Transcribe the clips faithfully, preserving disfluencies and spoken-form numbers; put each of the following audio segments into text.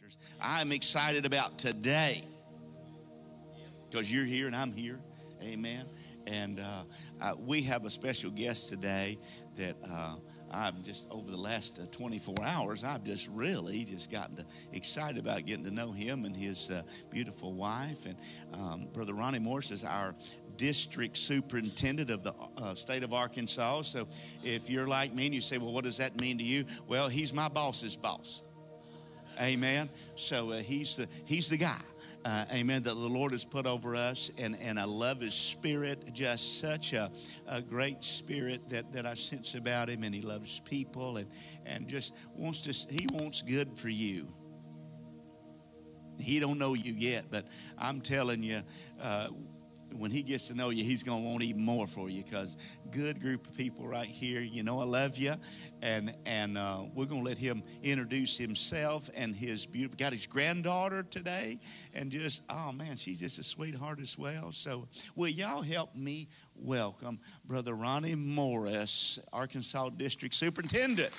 pastors. I'm excited about today because you're here and I'm here. Amen. And uh, uh, we have a special guest today that uh, I've just, over the last uh, twenty-four hours, I've just really just gotten to, excited about getting to know him and his uh, beautiful wife. And um, Brother Ronnie Morris is our district superintendent of the uh, state of Arkansas. So if you're like me and you say, well, what does that mean to you? Well, he's my boss's boss. Amen. So uh, he's the he's the guy. Uh, amen. That the Lord has put over us, and, and I love His Spirit. Just such a, a great spirit that, that I sense about Him, and He loves people, and and just wants to. He wants good for you. He don't know you yet, but I'm telling you. Uh, When he gets to know you, he's going to want even more for you, because good group of people right here. You know I love you, and and uh, we're going to let him introduce himself and his beautiful, got his granddaughter today, and just, oh man, she's just a sweetheart as well. So will y'all help me welcome Brother Ronnie Morris, Arkansas District Superintendent.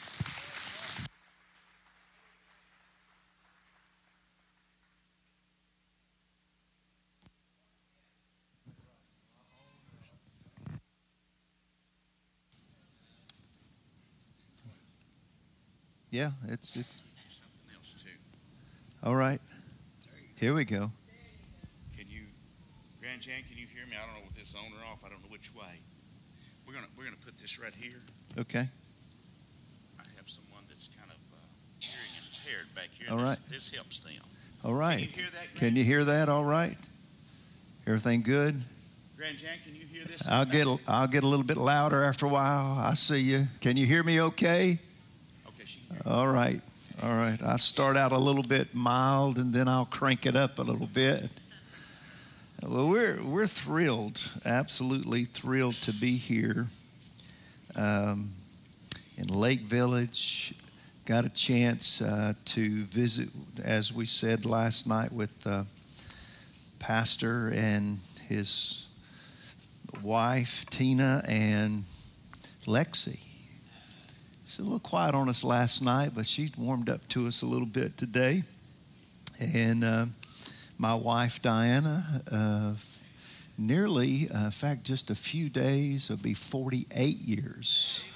Yeah, it's it's Something else too. all right. Here we go. Can you, Grand Jan, can you hear me? I don't know if it's on or off. I don't know which way. We're gonna we're gonna put this right here. Okay. I have someone that's kind of uh, hearing impaired back here. All this, right. This helps them. All right. Can you hear that? Can you hear that? All right. Everything good? Grand Jan, can you hear this? I'll get a, I'll get a little bit louder after a while. I see you. Can you hear me okay? Okay, she can hear me. All right. All right. I start out a little bit mild, and then I'll crank it up a little bit. Well, we're we're thrilled, absolutely thrilled to be here um, in Lake Village. Got a chance uh, to visit, as we said last night, with uh, Pastor and his wife Tina and Lexi. It's a little quiet on us last night, but she warmed up to us a little bit today. And uh, my wife, Diana, uh, nearly, uh, in fact, just a few days, it'll be forty-eight years.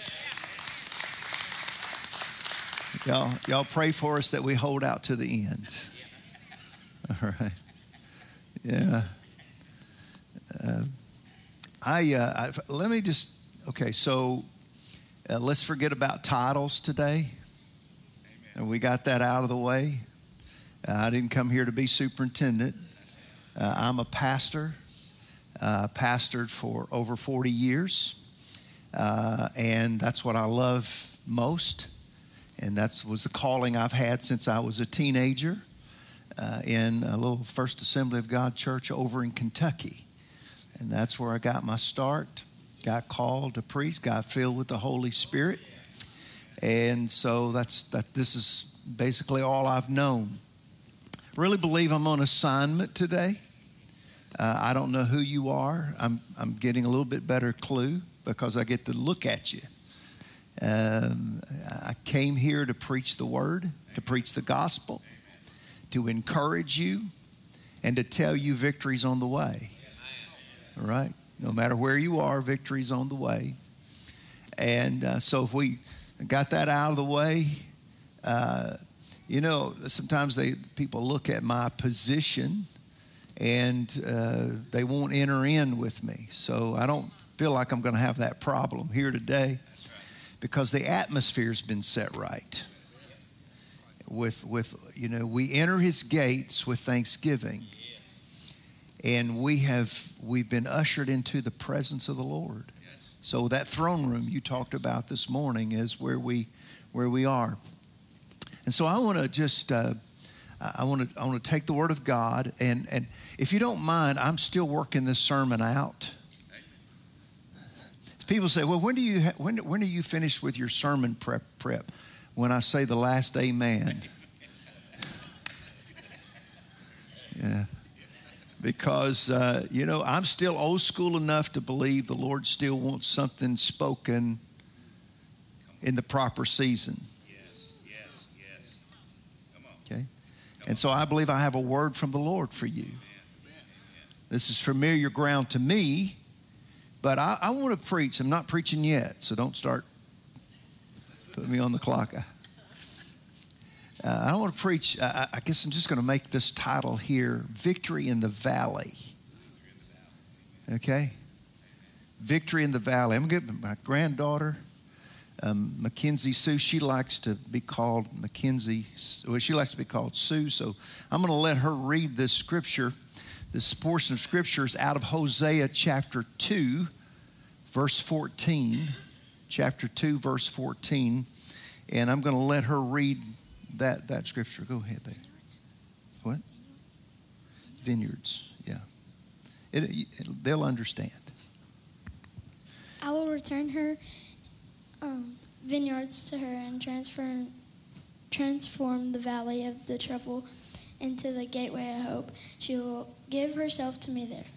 Y'all, y'all pray for us that we hold out to the end. All right. Yeah. Uh, I, uh, I let me just, okay, so Uh, let's forget about titles today. Amen. And we got that out of the way. Uh, I didn't come here to be superintendent. Uh, I'm a pastor. Uh, pastored for over forty years. Uh, and that's what I love most. And that was the calling I've had since I was a teenager uh, in a little First Assembly of God church over in Kentucky. And that's where I got my start. Got called to preach, got filled with the Holy Spirit. And so that's that. This is basically all I've known. Really believe I'm on assignment today. Uh, I don't know who you are. I'm I'm getting a little bit better clue because I get to look at you. Um, I came here to preach the word, to preach the gospel, to encourage you, and to tell you victory's on the way. All right? No matter where you are, victory's on the way. And uh, so if we got that out of the way, uh, you know, sometimes they people look at my position and uh, they won't enter in with me. So I don't feel like I'm going to have that problem here today because the atmosphere's been set right. With, with you know, we enter His gates with thanksgiving. And we have, we've been ushered into the presence of the Lord. Yes. So that throne room you talked about this morning is where we, where we are. And so I want to just, uh, I want to, I want to take the Word of God, and and if you don't mind, I'm still working this sermon out. People say, well, when do you, ha- when when are you finished with your sermon prep prep? When I say the last amen. Yeah. Because, uh, you know, I'm still old school enough to believe the Lord still wants something spoken in the proper season. Yes, yes, yes. Come on. Okay. And so I believe I have a word from the Lord for you. This is familiar ground to me, but I, I want to preach. I'm not preaching yet, so don't start putting me on the clock. Uh, I don't want to preach. I, I guess I'm just going to make this title here, Victory in the Valley. Okay? Victory in the Valley. I'm going to get my granddaughter, um, Mackenzie Sue. She likes to be called Mackenzie. Well, she likes to be called Sue, so I'm going to let her read this scripture. This portion of scripture is out of Hosea chapter two, verse fourteen. Chapter two, verse fourteen. And I'm going to let her read that, that scripture. Go ahead, baby. What? Vineyards, yeah. It, it, they'll understand. I will return her um, vineyards to her and transfer, transform the valley of the trouble into the gateway of hope. She will give herself to me there.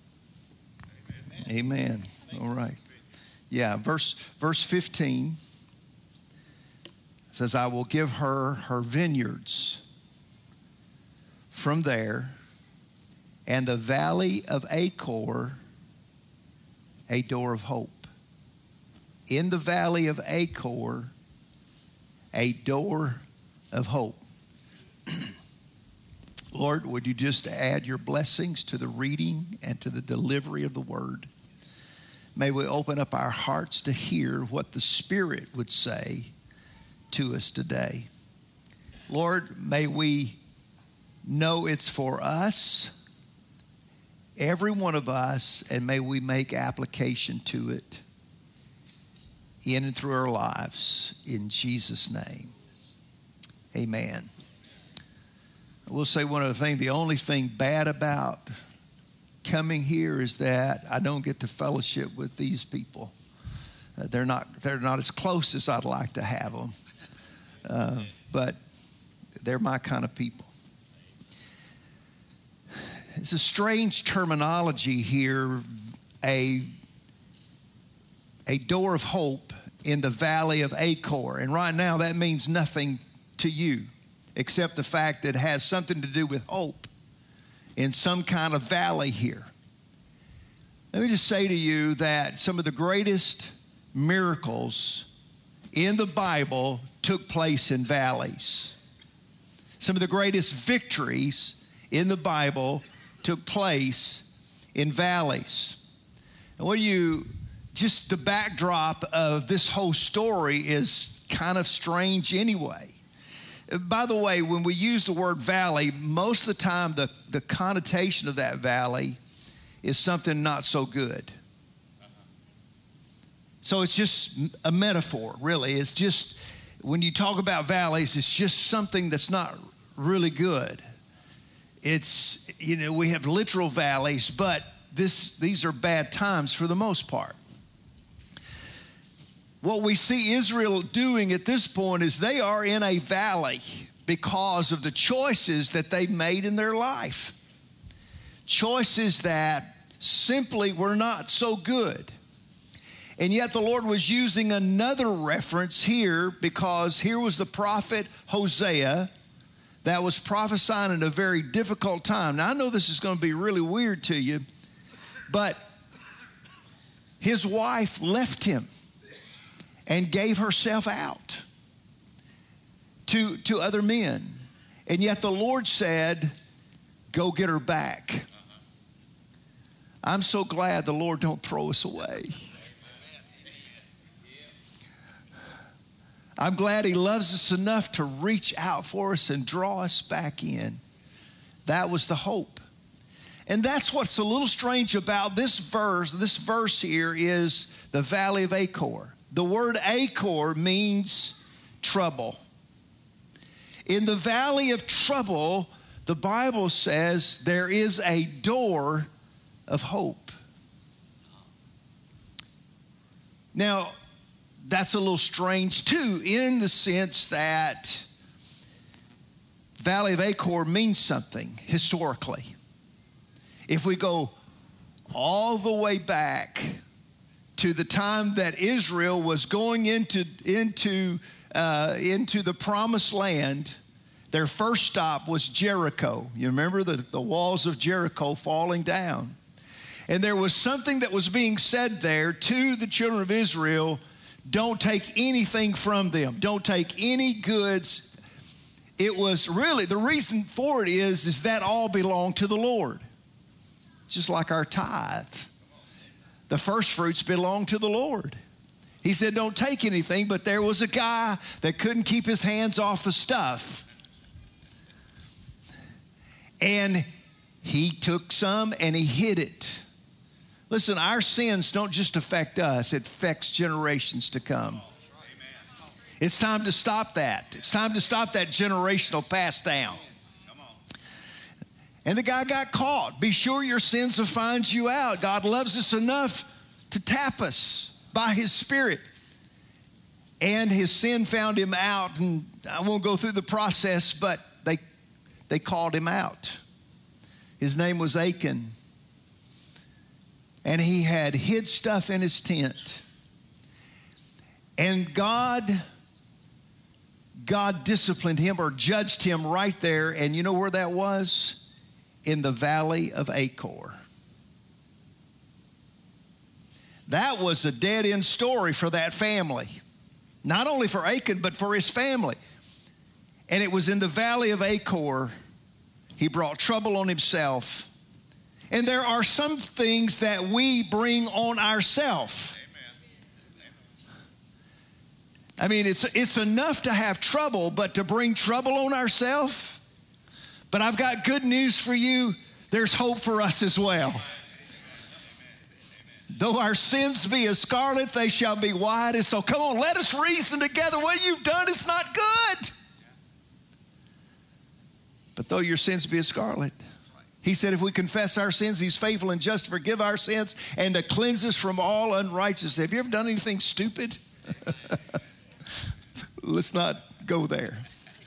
Amen. All right. Yeah, verse verse fifteen says, I will give her her vineyards from there, and the valley of Achor, a door of hope. In the valley of Achor, a door of hope. Lord, would you just add your blessings to the reading and to the delivery of the word? May we open up our hearts to hear what the Spirit would say to us today. Lord, may we know it's for us, every one of us, and may we make application to it in and through our lives. In Jesus' name, amen. I will say one other thing. The only thing bad about coming here is that I don't get to fellowship with these people. Uh, they're not they're not as close as I'd like to have them, uh, but they're my kind of people. It's a strange terminology here, a, a door of hope in the valley of Achor. And right now that means nothing to you, except the fact that it has something to do with hope in some kind of valley here. Let me just say to you that some of the greatest miracles in the Bible took place in valleys. Some of the greatest victories in the Bible took place in valleys. And what do you, just the backdrop of this whole story is kind of strange anyway. By the way, when we use the word valley, most of the time the, the connotation of that valley is something not so good. So it's just a metaphor, really. It's just, when you talk about valleys, it's just something that's not really good. It's, you know, we have literal valleys, but this these are bad times for the most part. What we see Israel doing at this point is they are in a valley because of the choices that they made in their life. Choices that simply were not so good. And yet the Lord was using another reference here, because here was the prophet Hosea that was prophesying in a very difficult time. Now I know this is going to be really weird to you, but his wife left him and gave herself out to, to other men. And yet the Lord said, go get her back. I'm so glad the Lord don't throw us away. I'm glad he loves us enough to reach out for us and draw us back in. That was the hope. And that's what's a little strange about this verse. This verse here is the valley of Achor. The word Achor means trouble. In the valley of trouble, the Bible says there is a door of hope. Now, that's a little strange too, in the sense that Valley of Achor means something historically. If we go all the way back to the time that Israel was going into, into, uh, into the promised land, Their first stop was Jericho. You remember the, the walls of Jericho falling down. And there was something that was being said there to the children of Israel. Don't take anything from them. Don't take any goods. It was really, the reason for it is, is that all belonged to the Lord. Just like our tithe. The first fruits belong to the Lord. He said, don't take anything, but there was a guy that couldn't keep his hands off the stuff. And he took some and he hid it. Listen, our sins don't just affect us, it affects generations to come. It's time to stop that. It's time to stop that generational pass down. And the guy got caught. Be sure your sins will find you out. God loves us enough to tap us by his Spirit. And his sin found him out. And I won't go through the process, but they, they called him out. His name was Achan. And he had hid stuff in his tent. And God, God disciplined him or judged him right there. And you know where that was? In the valley of Achor. That was a dead-end story for that family. Not only for Achan, but for his family. And it was in the valley of Achor, he brought trouble on himself. And there are some things that we bring on ourselves. I mean, it's, it's enough to have trouble, but to bring trouble on ourselves? But I've got good news for you. There's hope for us as well. Though our sins be as scarlet, they shall be white as snow. Come on, let us reason together. What you've done is not good. But though your sins be as scarlet, he said if we confess our sins, he's faithful and just to forgive our sins and to cleanse us from all unrighteousness. Have you ever done anything stupid? Let's not go there.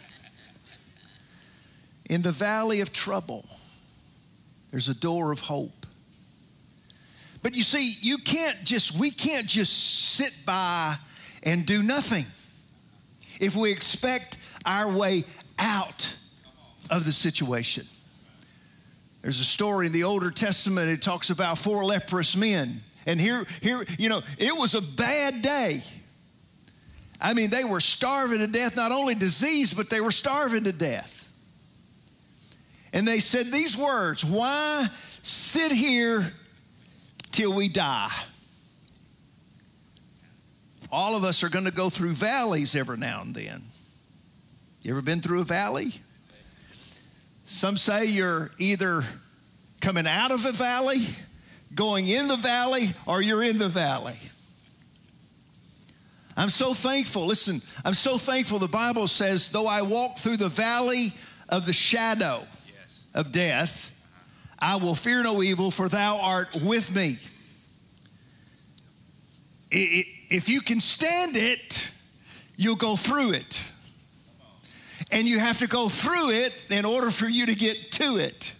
In the valley of trouble, there's a door of hope. But you see, you can't just, we can't just sit by and do nothing if we expect our way out of the situation. There's a story in the Older Testament, it talks about four leprous men. And here, here, you know, it was a bad day. I mean, they were starving to death, not only disease, but they were starving to death. And they said these words, why sit here till we die? All of us are going to go through valleys every now and then. You ever been through a valley? Some say you're either coming out of a valley, going in the valley, or you're in the valley. I'm so thankful. Listen, I'm so thankful. The Bible says, though I walk through the valley of the shadow of death, I will fear no evil, for thou art with me. If you can stand it, you'll go through it. And you have to go through it in order for you to get to it.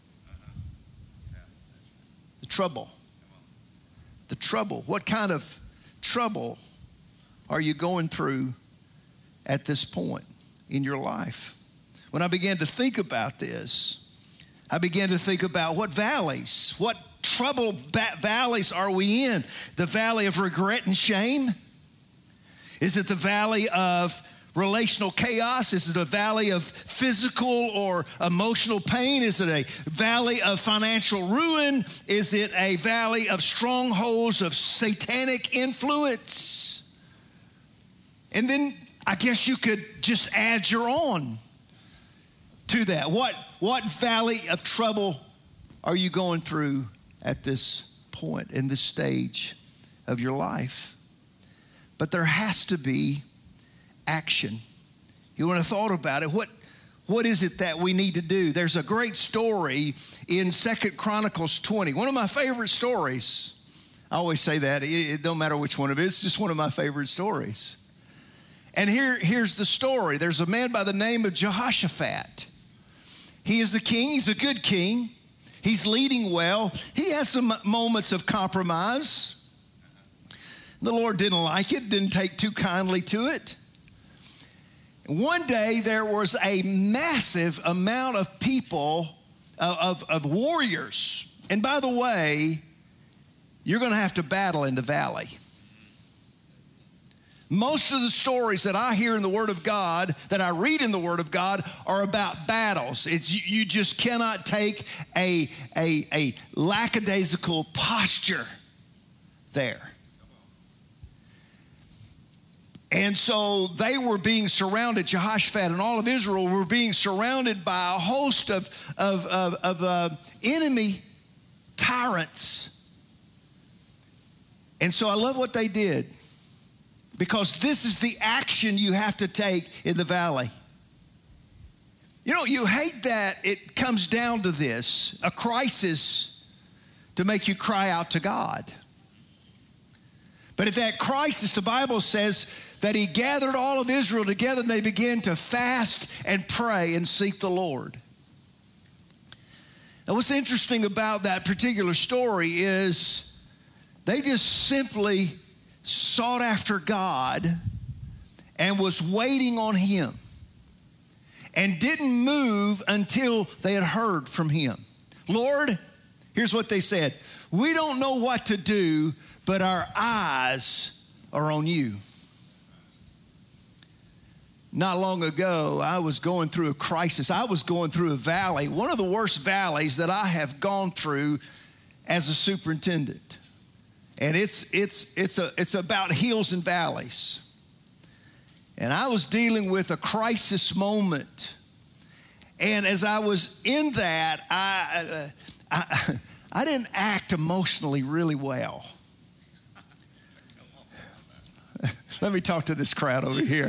The trouble. The trouble. What kind of trouble are you going through at this point in your life? When I began to think about this, I began to think about what valleys, what trouble ba- valleys are we in? The valley of regret and shame? Is it the valley of relational chaos? Is it a valley of physical or emotional pain? Is it a valley of financial ruin? Is it a valley of strongholds of satanic influence? And then I guess you could just add your own to that. What, what valley of trouble are you going through at this point, in this stage of your life? But there has to be action. You want to thought about it. What, what is it that we need to do? There's a great story in Second Chronicles twenty. One of my favorite stories. I always say that. It, it don't matter which one of it is. It's just one of my favorite stories. And here, here's the story. There's a man by the name of Jehoshaphat. He is the king. He's a good king. He's leading well. He has some moments of compromise. The Lord didn't like it, didn't take too kindly to it. One day there was a massive amount of people, of, of, of warriors. And by the way, you're going to have to battle in the valley. Most of the stories that I hear in the Word of God, that I read in the Word of God, are about battles. It's you just cannot take a, a, a lackadaisical posture there. And so they were being surrounded, Jehoshaphat and all of Israel were being surrounded by a host of, of, of, of uh, enemy tyrants. And so I love what they did, because this is the action you have to take in the valley. You know, you hate that it comes down to this, a crisis to make you cry out to God. But at that crisis, the Bible says that he gathered all of Israel together and they began to fast and pray and seek the Lord. Now, what's interesting about that particular story is they just simply sought after God and was waiting on him and didn't move until they had heard from him. Lord, here's what they said. We don't know what to do, but our eyes are on you. Not long ago, I was going through a crisis. I was going through a valley, one of the worst valleys that I have gone through as a superintendent. And it's it's it's a it's about hills and valleys. And I was dealing with a crisis moment. And as I was in that, I I, I didn't act emotionally really well. Let me talk to this crowd over here.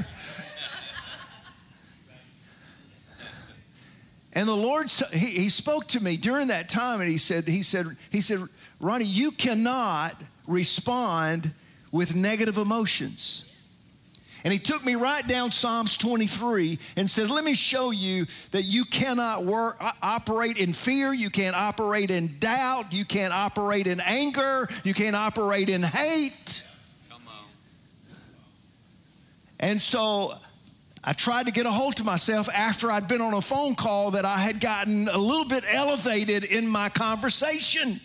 And the Lord, he, he spoke to me during that time, and he said, he said, he said, Ronnie, you cannot respond with negative emotions. And he took me right down Psalms twenty-three and said, let me show you that you cannot work, operate in fear. You can't operate in doubt. You can't operate in anger. You can't operate in hate. Come on. And so I tried to get a hold of myself after I'd been on a phone call that I had gotten a little bit elevated in my conversation.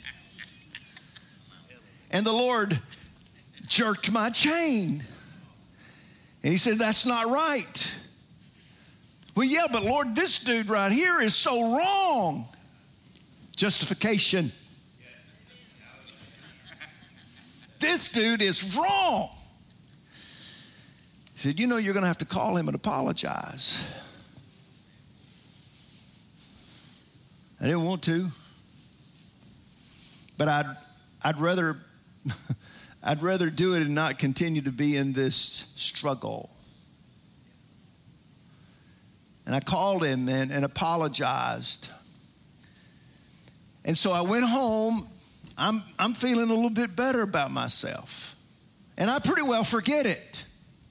And the Lord jerked my chain. And he said, that's not right. Well, yeah, but Lord, this dude right here is so wrong. Justification. This dude is wrong. He said, you know, you're going to have to call him and apologize. I didn't want to, but I'd, I'd rather, I'd rather do it and not continue to be in this struggle. And I called him and, and apologized. And so I went home. I'm, I'm feeling a little bit better about myself. And I pretty well forget it.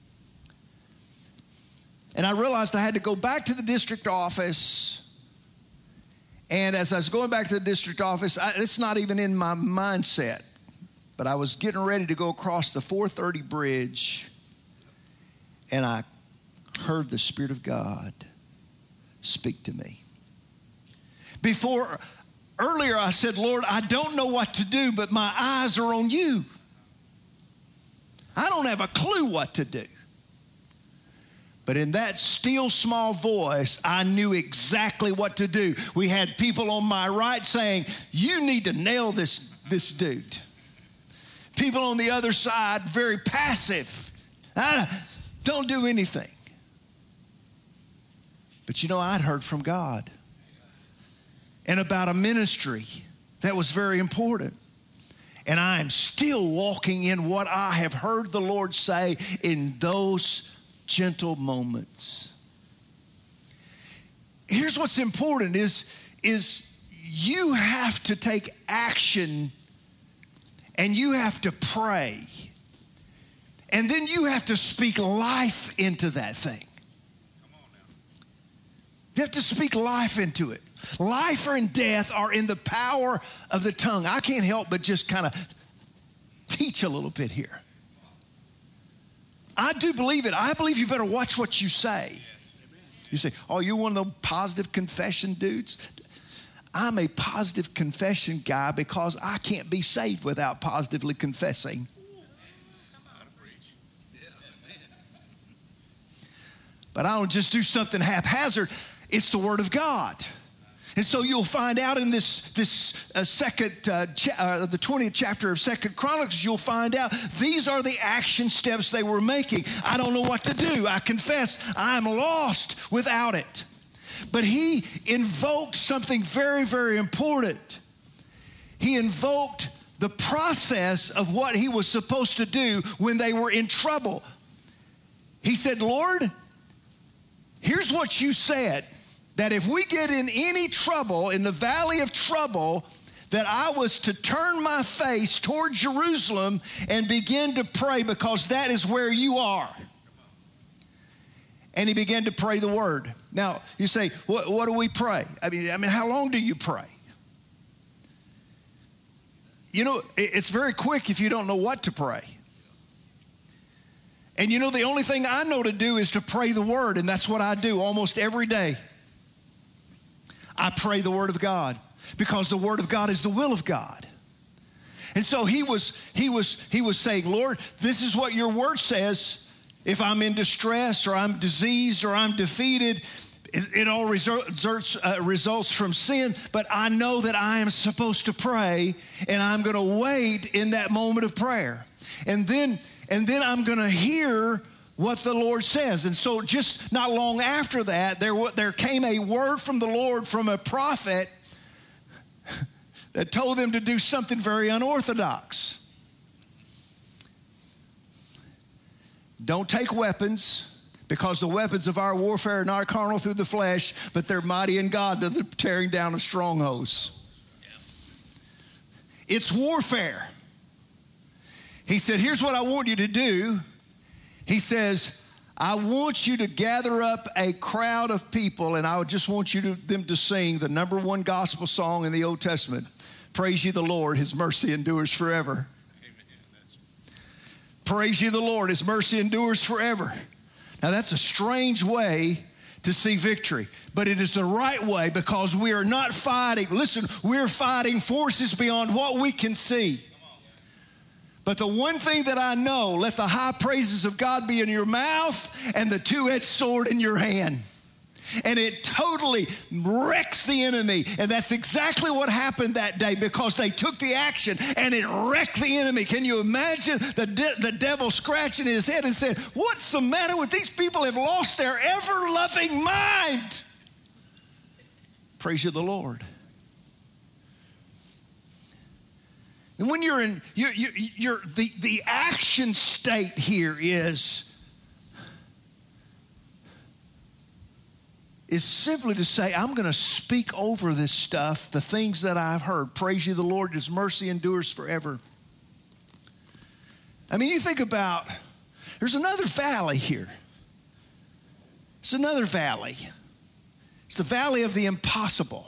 And I realized I had to go back to the district office. And as I was going back to the district office, I, it's not even in my mindset, but I was getting ready to go across the four thirty bridge, and I heard the Spirit of God speak to me. Before, earlier I said, Lord, I don't know what to do, but my eyes are on you. I don't have a clue what to do. But in that still small voice, I knew exactly what to do. We had people on my right saying, you need to nail this, this dude. People on the other side, very passive. I don't do anything. But you know, I'd heard from God and about a ministry that was very important. And I am still walking in what I have heard the Lord say in those gentle moments. Here's what's important is, is you have to take action and you have to pray. And then you have to speak life into that thing. Come on now. You have to speak life into it. Life and death are in the power of the tongue. I can't help but just kind of teach a little bit here. I do believe it. I believe you better watch what you say. You say, oh, you're one of those positive confession dudes? I'm a positive confession guy because I can't be saved without positively confessing. But I don't just do something haphazard. It's the Word of God. And so you'll find out in this, this uh, second, uh, cha- uh, the twentieth chapter of Second Chronicles, you'll find out these are the action steps they were making. I don't know what to do. I confess I'm lost without it. But he invoked something very, very important. He invoked the process of what he was supposed to do when they were in trouble. He said, Lord, here's what you said, that if we get in any trouble, in the valley of trouble, that I was to turn my face toward Jerusalem and begin to pray because that is where you are. And he began to pray the word. Now, you say, what, what do we pray? I mean, I mean, how long do you pray? You know, it's very quick if you don't know what to pray. And you know, the only thing I know to do is to pray the word, and that's what I do almost every day. I pray the word of God because the word of God is the will of God. And so he was, he was, he was saying, Lord, this is what your word says. If I'm in distress or I'm diseased or I'm defeated, it, it all results, uh, results from sin. But I know that I am supposed to pray, and I'm going to wait in that moment of prayer. And then, and then I'm going to hear what the Lord says. And so just not long after that, there, there came a word from the Lord from a prophet that told them to do something very unorthodox. Don't take weapons, because the weapons of our warfare are not carnal through the flesh, but they're mighty in God to the tearing down of strongholds. It's warfare. He said, here's what I want you to do. He says, I want you to gather up a crowd of people, and I just want you to, them to sing the number one gospel song in the Old Testament. Praise ye the Lord, his mercy endures forever. Praise ye the Lord, his mercy endures forever. Now that's a strange way to see victory, but it is the right way because we are not fighting. Listen, we're fighting forces beyond what we can see. But the one thing that I know, let the high praises of God be in your mouth and the two-edged sword in your hand. And it totally wrecks the enemy. And that's exactly what happened that day because they took the action and it wrecked the enemy. Can you imagine the, de- the devil scratching his head and saying, what's the matter with these people? Have lost their ever-loving mind. Praise you, the Lord. And when you're in, you, you, you're, the, the action state here is, is simply to say, I'm going to speak over this stuff, the things that I've heard. Praise you, the Lord, his mercy endures forever. I mean, you think about, there's another valley here. There's another valley. It's the valley of the impossible.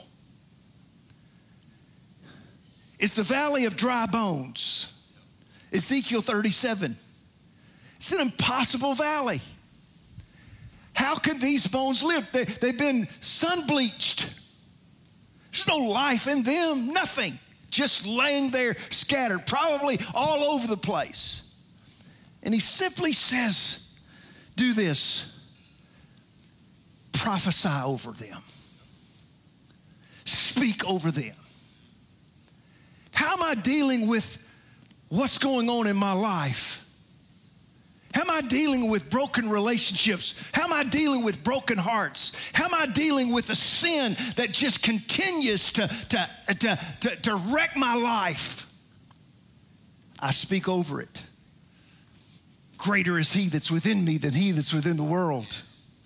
It's the valley of dry bones. Ezekiel thirty-seven. It's an impossible valley. How can these bones live? They, they've been sun-bleached. There's no life in them, nothing. Just laying there scattered, probably all over the place. And he simply says, do this. Prophesy over them. Speak over them. How am I dealing with what's going on in my life? How am I dealing with broken relationships? How am I dealing with broken hearts? How am I dealing with the sin that just continues to, to, to, to, to wreck my life? I speak over it. Greater is he that's within me than he that's within the world.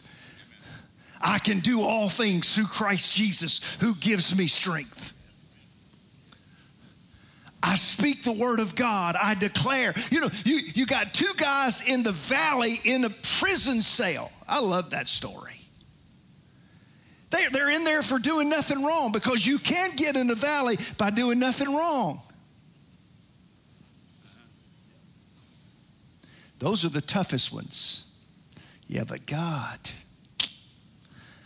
I can do all things through Christ Jesus who gives me strength. I speak the word of God. I declare. You know, you, you got two guys in the valley in a prison cell. I love that story. They, they're in there for doing nothing wrong because you can't get in the valley by doing nothing wrong. Those are the toughest ones. Yeah, but God,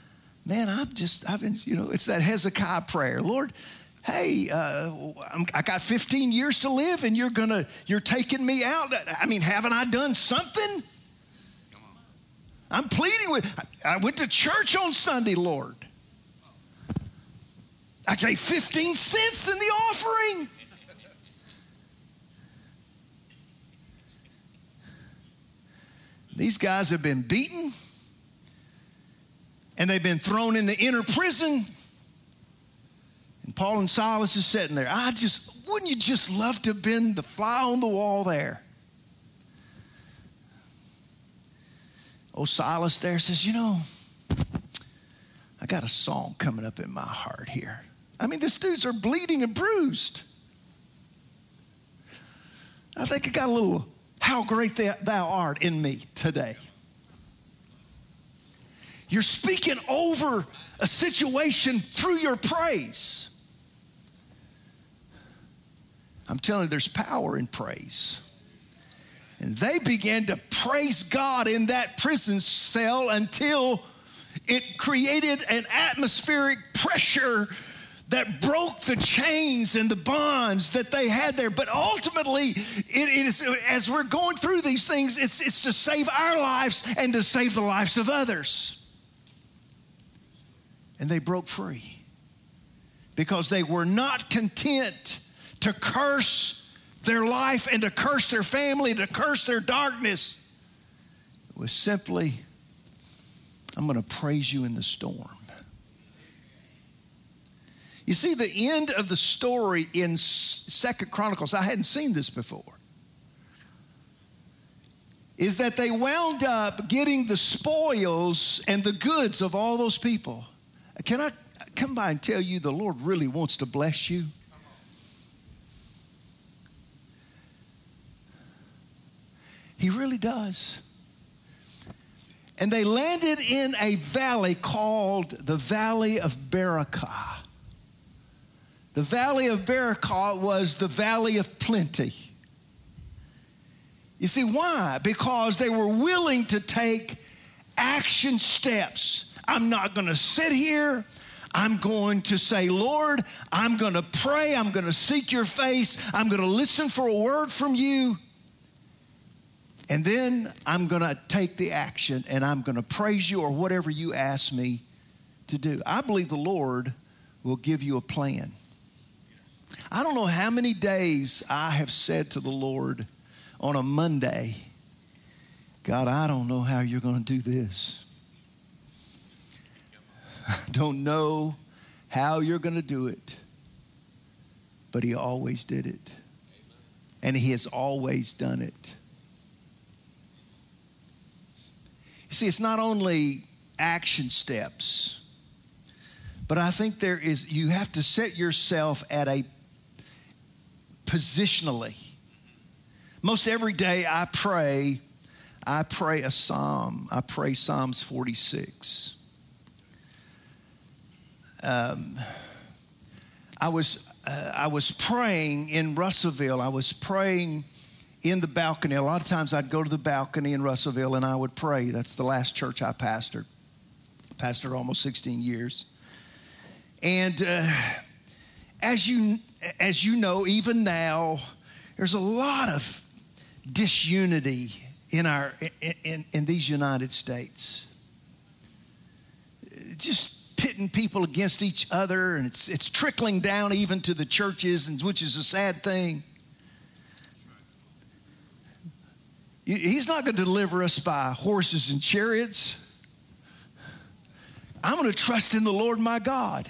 man, I'm just, I've been, you know, it's that Hezekiah prayer. Lord, hey, uh, I'm, I got fifteen years to live and you're gonna, you're taking me out. I mean, haven't I done something? I'm pleading with, I went to church on Sunday, Lord. I gave fifteen cents in the offering. These guys have been beaten and they've been thrown in the inner prison. And Paul and Silas is sitting there. I just, wouldn't you just love to have been the fly on the wall there? Oh, Silas there says, you know, I got a song coming up in my heart here. I mean, these dudes are bleeding and bruised. I think I got a little, how great thou art in me today. You're speaking over a situation through your praise. I'm telling you, there's power in praise. And they began to praise God in that prison cell until it created an atmospheric pressure that broke the chains and the bonds that they had there. But ultimately, it, it is, as we're going through these things, it's, it's to save our lives and to save the lives of others. And they broke free because they were not content to curse their life and to curse their family, to curse their darkness. It was simply, I'm going to praise you in the storm. You see, the end of the story in Second Chronicles, I hadn't seen this before, is that they wound up getting the spoils and the goods of all those people. Can I come by and tell you the Lord really wants to bless you? He really does. And they landed in a valley called the Valley of Berakah. The Valley of Berakah was the Valley of Plenty. You see, why? Because they were willing to take action steps. I'm not going to sit here. I'm going to say, Lord, I'm going to pray. I'm going to seek your face. I'm going to listen for a word from you. And then I'm going to take the action and I'm going to praise you or whatever you ask me to do. I believe the Lord will give you a plan. I don't know how many days I have said to the Lord on a Monday, God, I don't know how you're going to do this. I don't know how you're going to do it. But he always did it. And he has always done it. You see, it's not only action steps, but I think there is, you have to set yourself at a positionally. Most every day I pray, I pray a psalm. I pray Psalms forty-six. Um, I was uh, I was praying in Russellville. I was praying in the balcony. A lot of times I'd go to the balcony in Russellville and I would pray. That's the last church I pastored. Pastored almost sixteen years. And uh, as you as you know, even now, there's a lot of disunity in our in, in, in these United States. Just pitting people against each other, and it's it's trickling down even to the churches, and which is a sad thing. He's not going to deliver us by horses and chariots. I'm going to trust in the Lord my God.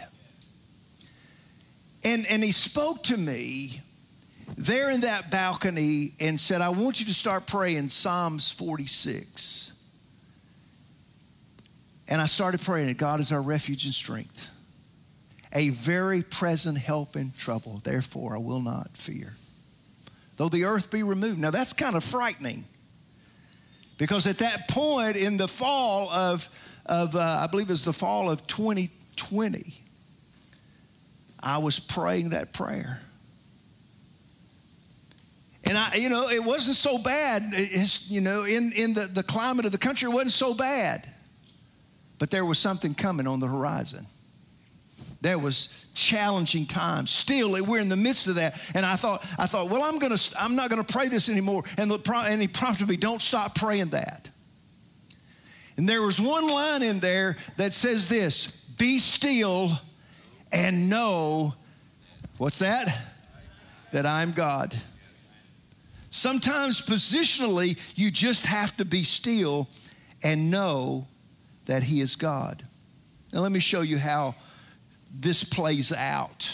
And, and he spoke to me there in that balcony and said, I want you to start praying Psalms forty-six. And I started praying that God is our refuge and strength, a very present help in trouble. Therefore, I will not fear, though the earth be removed. Now, that's kind of frightening. Because at that point in the fall of, of uh, I believe it was the fall of twenty twenty, I was praying that prayer. And I, you know, it wasn't so bad. It's, you know, in, in the, the climate of the country, it wasn't so bad. But there was something coming on the horizon. There was challenging times. Still, we're in the midst of that. And I thought, I thought, well, I'm gonna, I'm not gonna pray this anymore. And, the, and he prompted me, don't stop praying that. And there was one line in there that says this: be still and know, what's that? That I'm God. Sometimes positionally, you just have to be still and know that he is God. Now let me show you how this plays out.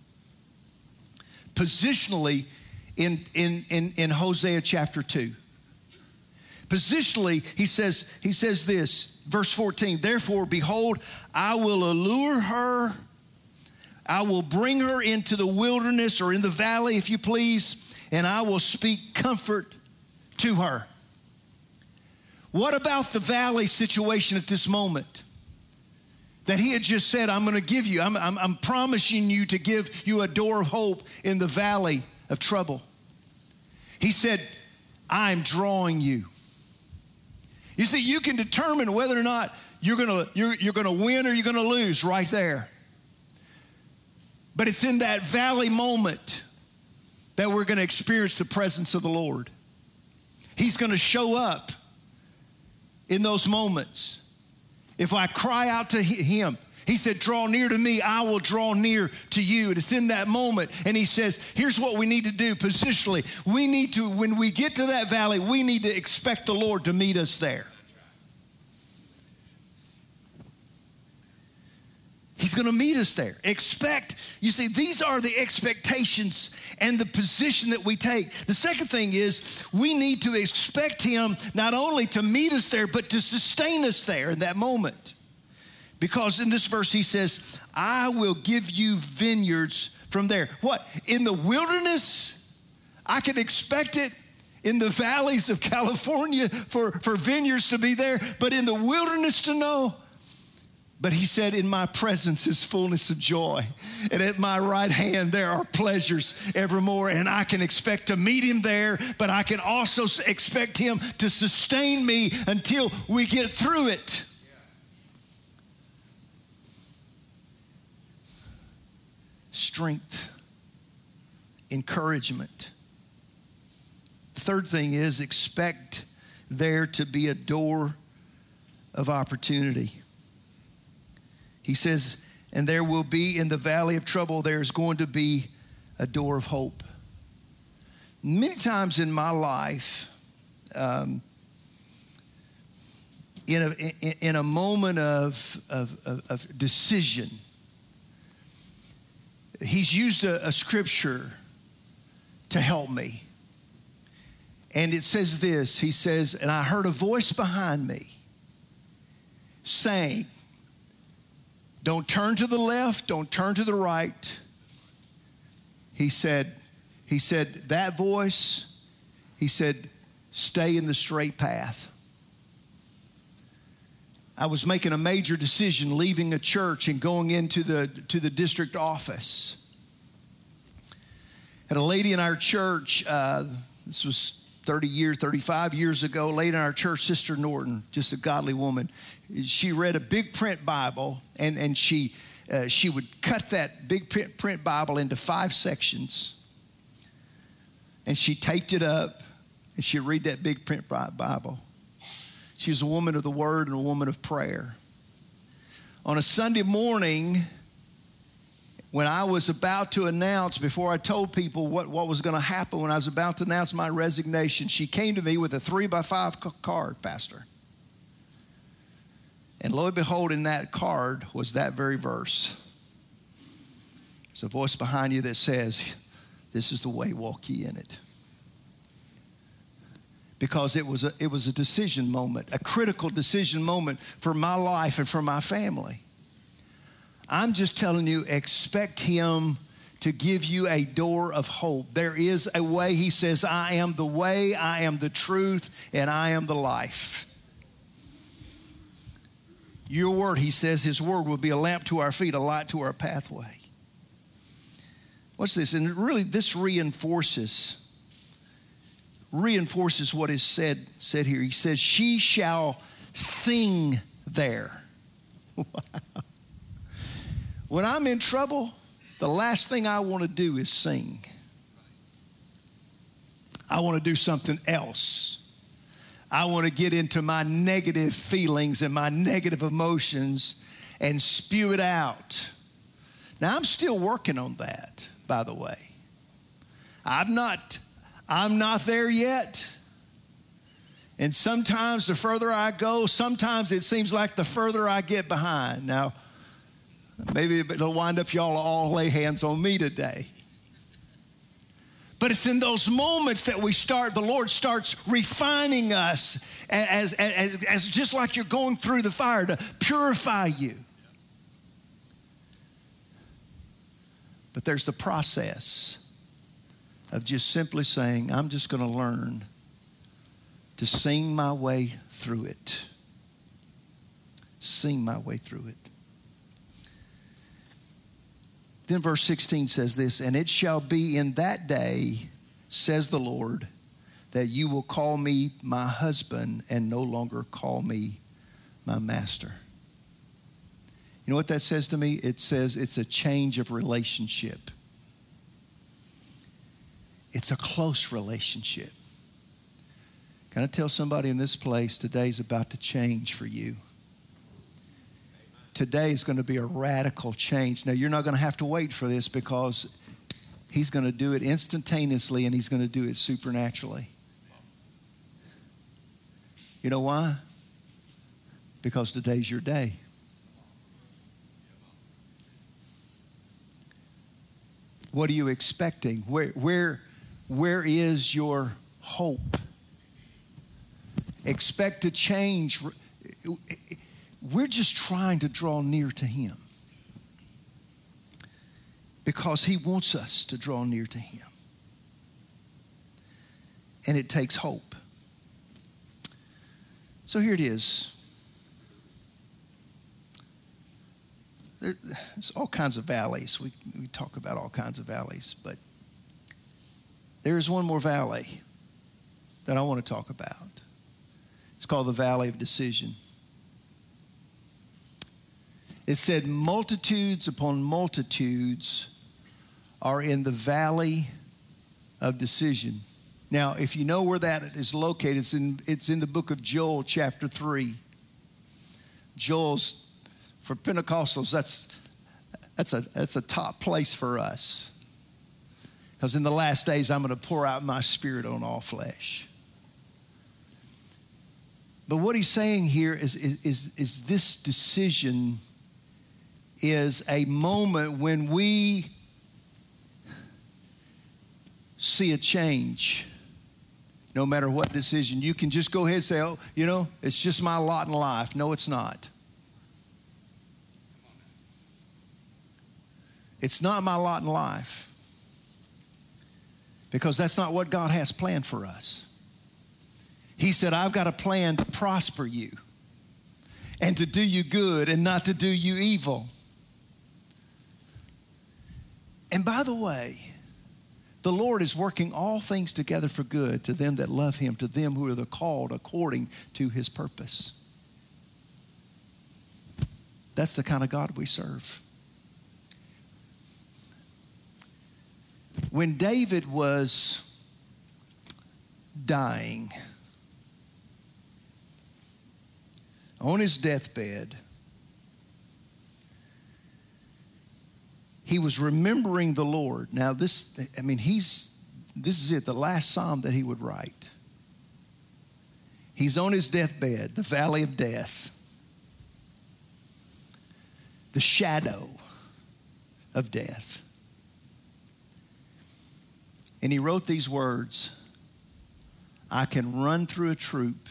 Positionally in, in, in, in Hosea chapter two. Positionally, he says, he says this, verse fourteen, therefore, behold, I will allure her, I will bring her into the wilderness or in the valley, if you please, and I will speak comfort to her. What about the valley situation at this moment? That he had just said, I'm going to give you, I'm, I'm, I'm promising you to give you a door of hope in the valley of trouble. He said, I'm drawing you. You see, you can determine whether or not you're going to you're, you're going to win or you're going to lose right there. But it's in that valley moment that we're going to experience the presence of the Lord. He's going to show up in those moments. If I cry out to him, he said, draw near to me, I will draw near to you. And it's in that moment. And he says, here's what we need to do positionally. We need to, when we get to that valley, we need to expect the Lord to meet us there. He's going to meet us there. Expect. You see, these are the expectations and the position that we take. The second thing is we need to expect him not only to meet us there, but to sustain us there in that moment. Because in this verse he says, I will give you vineyards from there. What? In the wilderness, I can expect it. In the valleys of California for, for vineyards to be there, but in the wilderness to know. But he said, in my presence is fullness of joy. And at my right hand, there are pleasures evermore. And I can expect to meet him there, but I can also expect him to sustain me until we get through it. Strength, encouragement. The third thing is expect there to be a door of opportunity. He says, and there will be in the valley of trouble, there's going to be a door of hope. Many times in my life, um, in, a, in, in a moment of, of, of, of decision, he's used a, a scripture to help me. And it says this, he says, and I heard a voice behind me saying, don't turn to the left, don't turn to the right. He said, he said, that voice, he said, stay in the straight path. I was making a major decision, leaving a church and going into the, to the district office. And a lady in our church, uh, this was thirty years, thirty-five years ago, lady in our church, Sister Norton, just a godly woman. She read a big print Bible, and, and she, uh, she would cut that big print, print Bible into five sections. And she taped it up, and she'd read that big print Bible. She was a woman of the word and a woman of prayer. On a Sunday morning, when I was about to announce, before I told people what, what was going to happen, when I was about to announce my resignation, she came to me with a three by five card, Pastor. And lo and behold, in that card was that very verse. There's a voice behind you that says, this is the way, walk ye in it. Because it was a, it was a decision moment, a critical decision moment for my life and for my family. I'm just telling you, expect him to give you a door of hope. There is a way. He says, I am the way, I am the truth, and I am the life. Your word, he says, his word will be a lamp to our feet, a light to our pathway. What's this? And really, this reinforces, reinforces what is said, said here. He says, she shall sing there. Wow. When I'm in trouble, the last thing I want to do is sing. I want to do something else. I want to get into my negative feelings and my negative emotions and spew it out. Now, I'm still working on that, by the way. I'm not, I'm not there yet. And sometimes the further I go, sometimes it seems like the further I get behind. Now, maybe it'll wind up y'all all lay hands on me today. But it's in those moments that we start, the Lord starts refining us as, as, as just like you're going through the fire to purify you. But there's the process of just simply saying, I'm just going to learn to sing my way through it. Sing my way through it. Then verse sixteen says this, and it shall be in that day, says the Lord, that you will call me my husband and no longer call me my master. You know what that says to me? It says it's a change of relationship. It's a close relationship. Can I tell somebody in this place, today's about to change for you? Today is going to be a radical change. Now, you're not going to have to wait for this because he's going to do it instantaneously and he's going to do it supernaturally. You know why? Because today's your day. What are you expecting? Where, where, where is your hope? Expect a change. We're just trying to draw near to him because he wants us to draw near to him. And it takes hope. So here it is. There, there's all kinds of valleys. We, we talk about all kinds of valleys, but there is one more valley that I want to talk about. It's called the Valley of Decision. It said multitudes upon multitudes are in the Valley of Decision. Now, if you know where that is located, it's in, it's in the book of Joel, chapter three. Joel's, for Pentecostals, that's, that's, a, that's a top place for us. Because in the last days, I'm going to pour out my spirit on all flesh. But what he's saying here is, is, is, is this decision is a moment when we see a change. No matter what decision, you can just go ahead and say, oh, you know, it's just my lot in life. No, it's not. It's not my lot in life. Because that's not what God has planned for us. He said, I've got a plan to prosper you and to do you good and not to do you evil. And by the way, the Lord is working all things together for good to them that love him, to them who are the called according to his purpose. That's the kind of God we serve. When David was dying, on his deathbed, he was remembering the Lord. Now this, I mean, he's, this is it, the last psalm that he would write. He's on his deathbed, the valley of death, the shadow of death. And he wrote these words, I can run through a troop,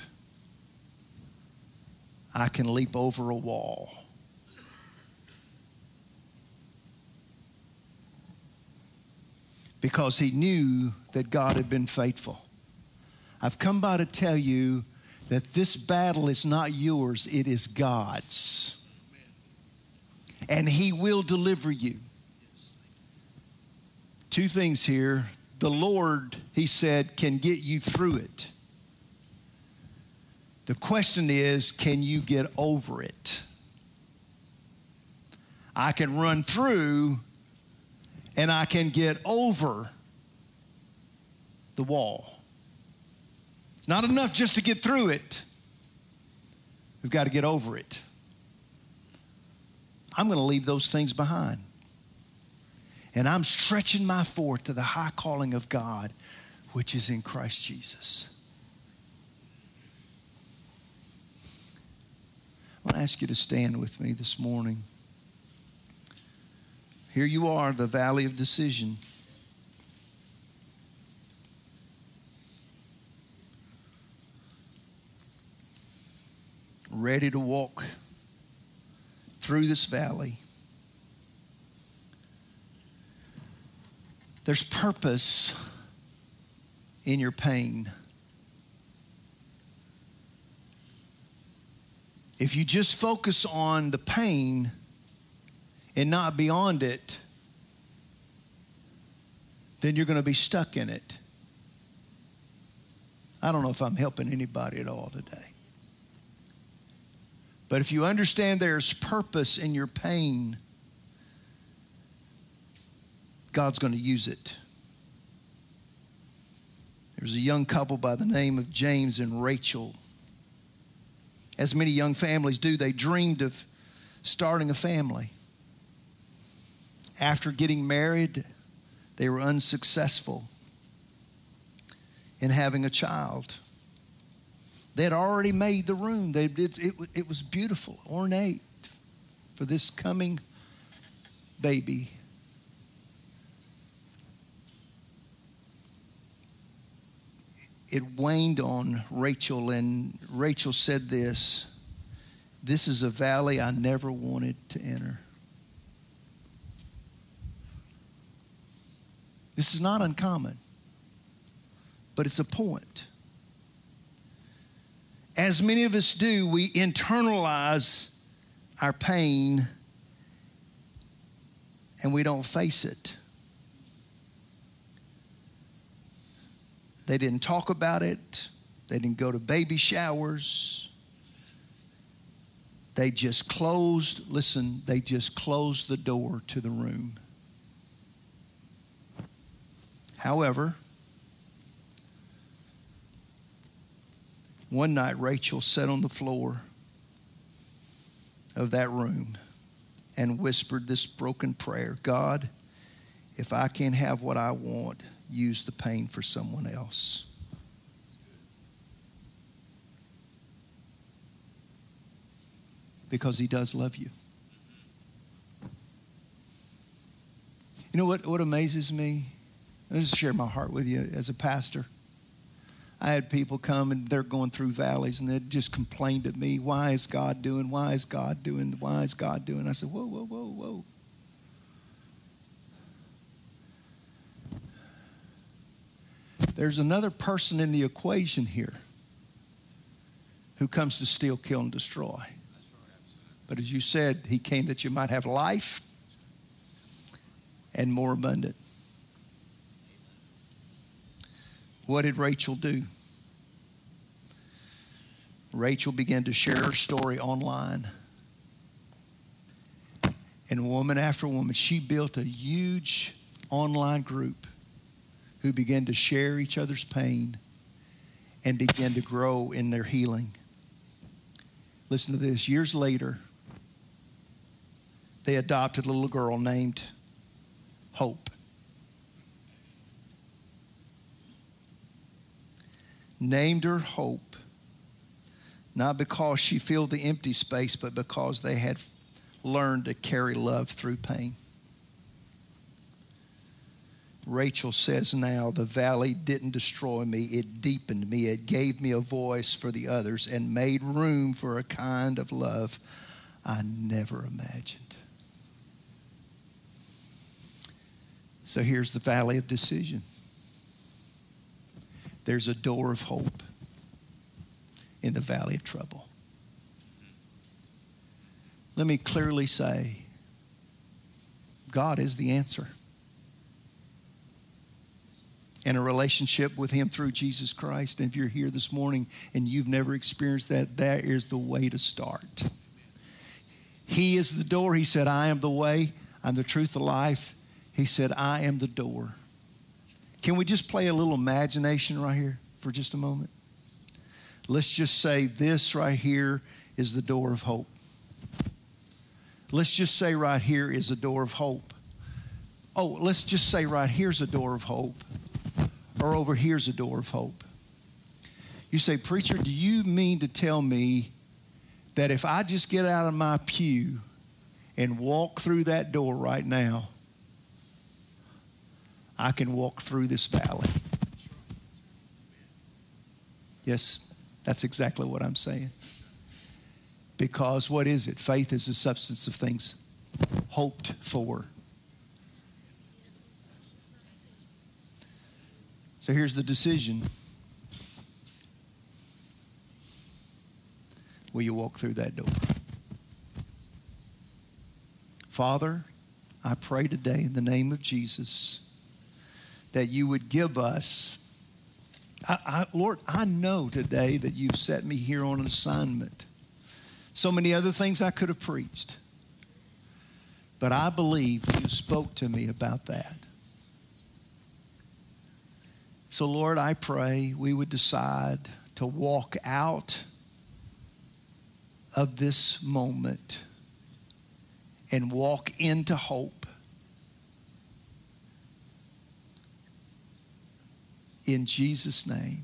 I can leap over a wall. Because he knew that God had been faithful. I've come by to tell you that this battle is not yours, it is God's. And he will deliver you. Two things here. The Lord, he said, can get you through it. The question is, can you get over it? I can run through and I can get over the wall. It's not enough just to get through it. We've got to get over it. I'm going to leave those things behind. And I'm stretching my forth to the high calling of God, which is in Christ Jesus. I want to ask you to stand with me this morning. Here you are, the valley of decision. Ready to walk through this valley. There's purpose in your pain. If you just focus on the pain and not beyond it, then you're going to be stuck in it. I don't know if I'm helping anybody at all today. But if you understand there's purpose in your pain, God's going to use it. There's a young couple by the name of James and Rachel. As many young families do, they dreamed of starting a family. After getting married, they were unsuccessful in having a child. They had already made the room. They, it, it, it was beautiful, ornate for this coming baby. It waned on Rachel, and Rachel said this, "This is a valley I never wanted to enter." This is not uncommon, but it's a point. As many of us do, we internalize our pain and we don't face it. They didn't talk about it. They didn't go to baby showers. They just closed, listen, they just closed the door to the room. However, one night Rachel sat on the floor of that room and whispered this broken prayer: "God, if I can't have what I want, use the pain for someone else." Because he does love you. You know what, what amazes me? I'll just share my heart with you as a pastor. I had people come and they're going through valleys and they just complain to me, "Why is God doing? Why is God doing? Why is God doing?" I said, whoa, whoa, whoa, whoa. There's another person in the equation here who comes to steal, kill, and destroy. But as you said, he came that you might have life and more abundant. What did Rachel do? Rachel began to share her story online. And woman after woman, she built a huge online group who began to share each other's pain and began to grow in their healing. Listen to this. Years later, they adopted a little girl named Hope. Named her Hope, not because she filled the empty space, but because they had learned to carry love through pain. Rachel says now, "The valley didn't destroy me, it deepened me. It gave me a voice for the others and made room for a kind of love I never imagined." So here's the valley of decision. There's a door of hope in the valley of trouble. Let me clearly say, God is the answer. And a relationship with him through Jesus Christ. And if you're here this morning and you've never experienced that, that is the way to start. He is the door. He said, I am the way, I'm the truth, the life. He said, I am the door. Can we just play a little imagination right here for just a moment? Let's just say this right here is the door of hope. Let's just say right here is a door of hope. Oh, let's just say right here's a door of hope. Or over here's a door of hope. You say, preacher, do you mean to tell me that if I just get out of my pew and walk through that door right now, I can walk through this valley? Yes, that's exactly what I'm saying. Because what is it? Faith is the substance of things hoped for. So here's the decision. Will you walk through that door? Father, I pray today in the name of Jesus that you would give us, I, I, Lord, I know today that you've set me here on an assignment. So many other things I could have preached. But I believe you spoke to me about that. So, Lord, I pray we would decide to walk out of this moment and walk into hope. In Jesus' name.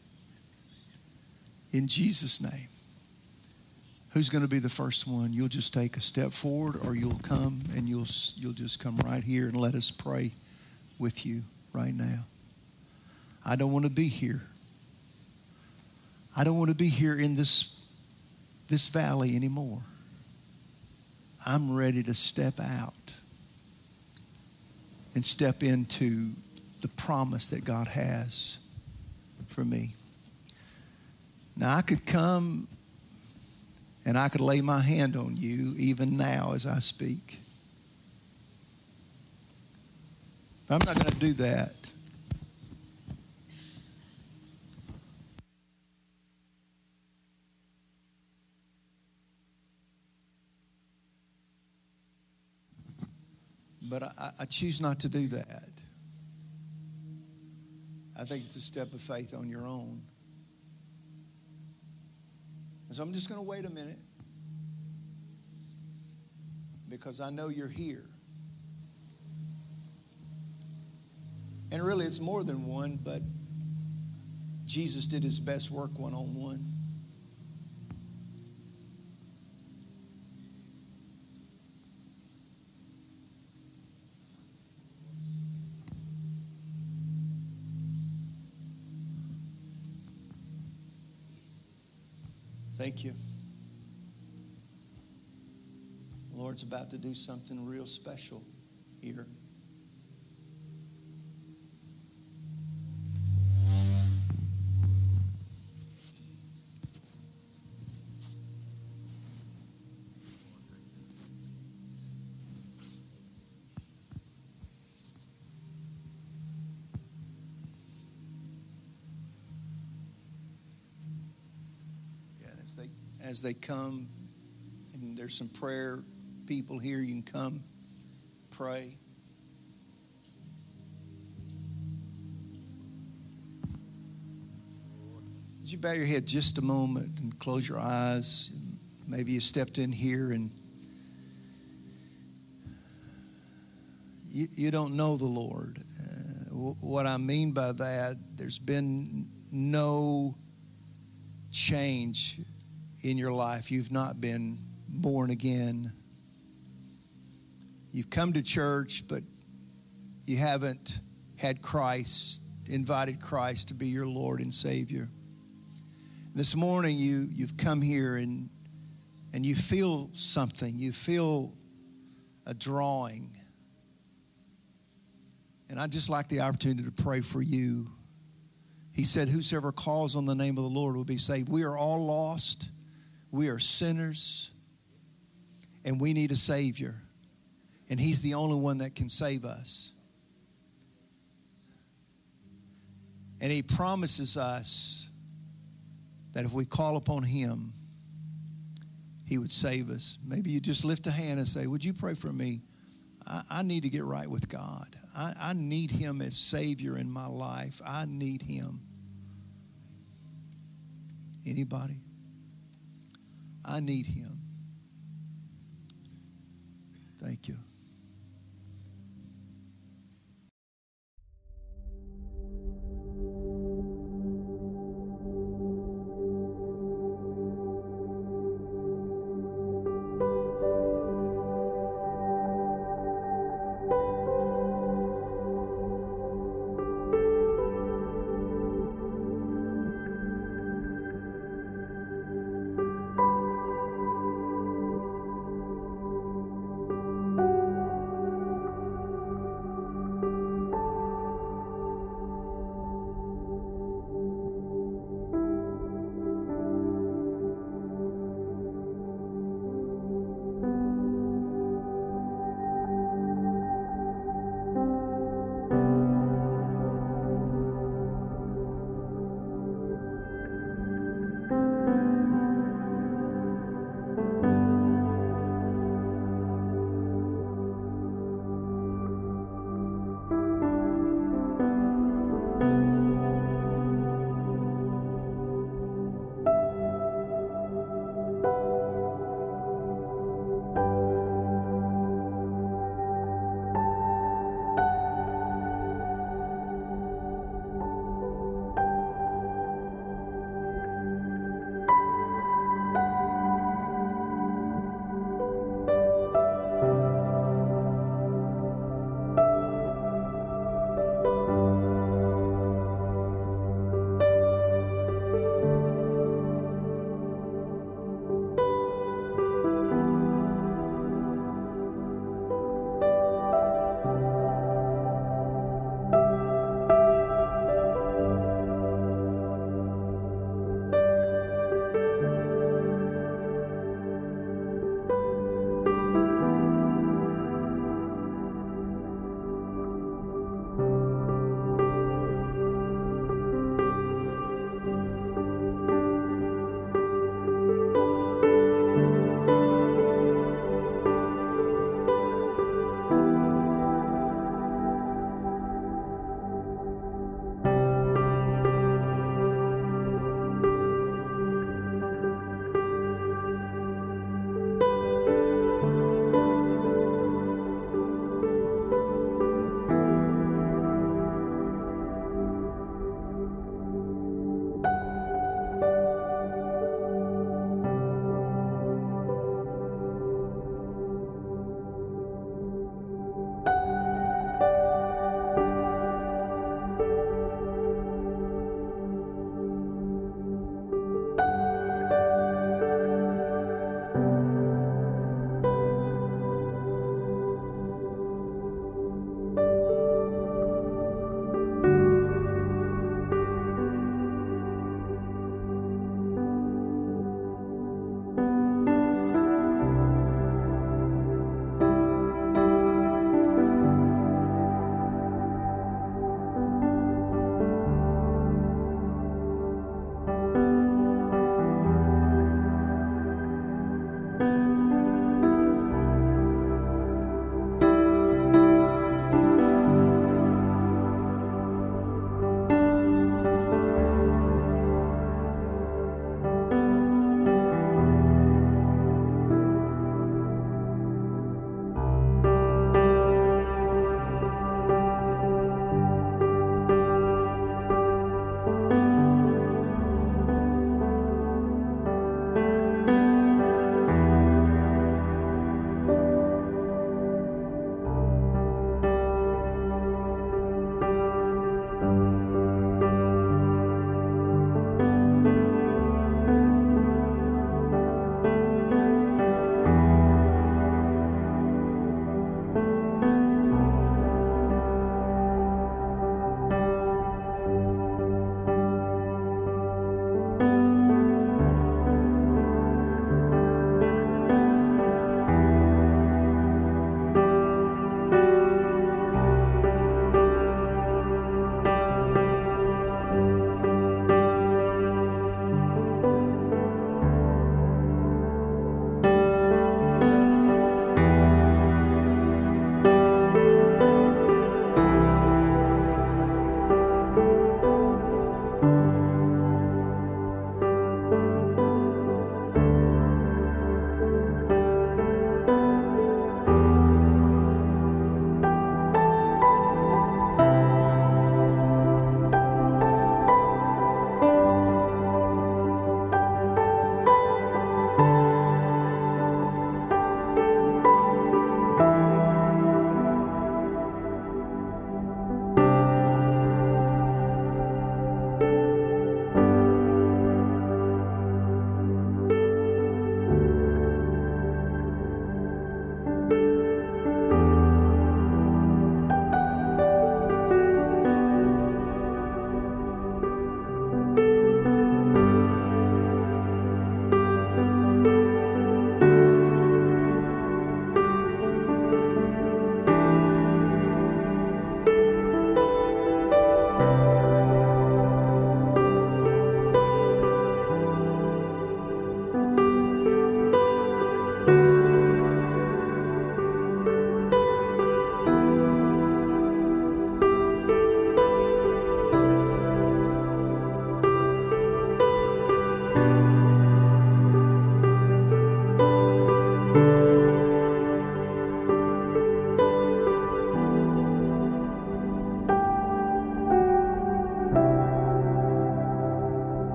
In Jesus' name. Who's going to be the first one? You'll just take a step forward, or you'll come and you'll you'll just come right here and let us pray with you right now. I don't want to be here. I don't want to be here in this, this valley anymore. I'm ready to step out and step into the promise that God has for me. Now, I could come and I could lay my hand on you even now as I speak. But I'm not going to do that. But I, I choose not to do that. I think it's a step of faith on your own. And so I'm just going to wait a minute, because I know you're here. And really, it's more than one, but Jesus did his best work one-on-one. Thank you. The Lord's about to do something real special here. As they, as they come, and there's some prayer people here, you can come pray. Would you bow your head just a moment and close your eyes? Maybe you stepped in here and you, you don't know the Lord. Uh, what I mean by that, there's been no change in your life. You've not been born again. You've come to church, but you haven't had Christ, invited Christ to be your Lord and Savior. This morning you, you've come here and, and you feel something. You feel a drawing. And I'd just like the opportunity to pray for you. He said, whosoever calls on the name of the Lord will be saved. We are all lost. We are sinners. And we need a Savior. And he's the only one that can save us. And he promises us that if we call upon him, he would save us. Maybe you just lift a hand and say, would you pray for me? I, I need to get right with God. I, I need him as Savior in my life. I need him. Anybody? I need him. Thank you.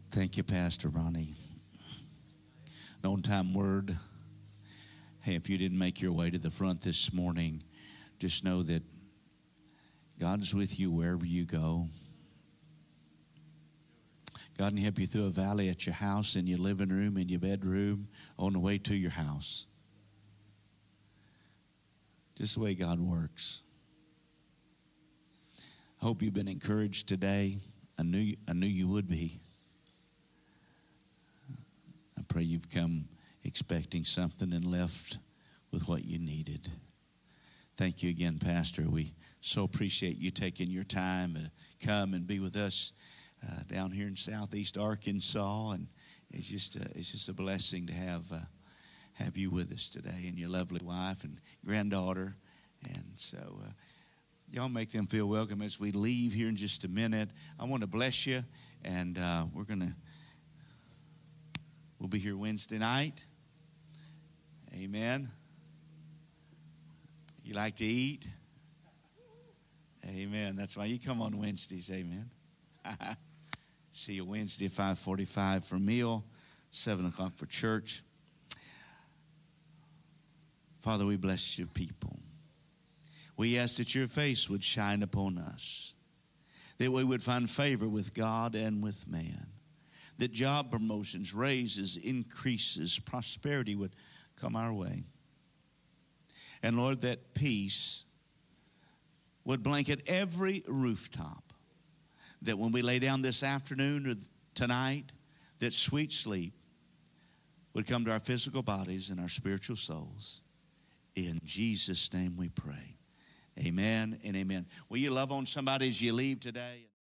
Thank you, Pastor Ronnie. An on-time word. Hey, if you didn't make your way to the front this morning, just know that God's with you wherever you go. God can help you through a valley at your house, in your living room, in your bedroom, on the way to your house. Just the way God works. I hope you've been encouraged today. I knew, I knew you would be. I pray you've come expecting something and left with what you needed. Thank you again, Pastor. We so appreciate you taking your time to come and be with us uh, down here in Southeast Arkansas, and it's just a, it's just a blessing to have uh, have you with us today, and your lovely wife and granddaughter. And so uh, y'all make them feel welcome as we leave here in just a minute. I want to bless you, and uh, we're gonna we'll be here Wednesday night. Amen. You like to eat? Amen. That's why you come on Wednesdays. Amen. See you Wednesday at five forty-five for meal, seven o'clock for church. Father, we bless your people. We ask that your face would shine upon us, that we would find favor with God and with man, that job promotions, raises, increases, prosperity would come our way. And Lord, that peace would blanket every rooftop, that when we lay down this afternoon or tonight, that sweet sleep would come to our physical bodies and our spiritual souls. In Jesus' name we pray. Amen and amen. Will you love on somebody as you leave today?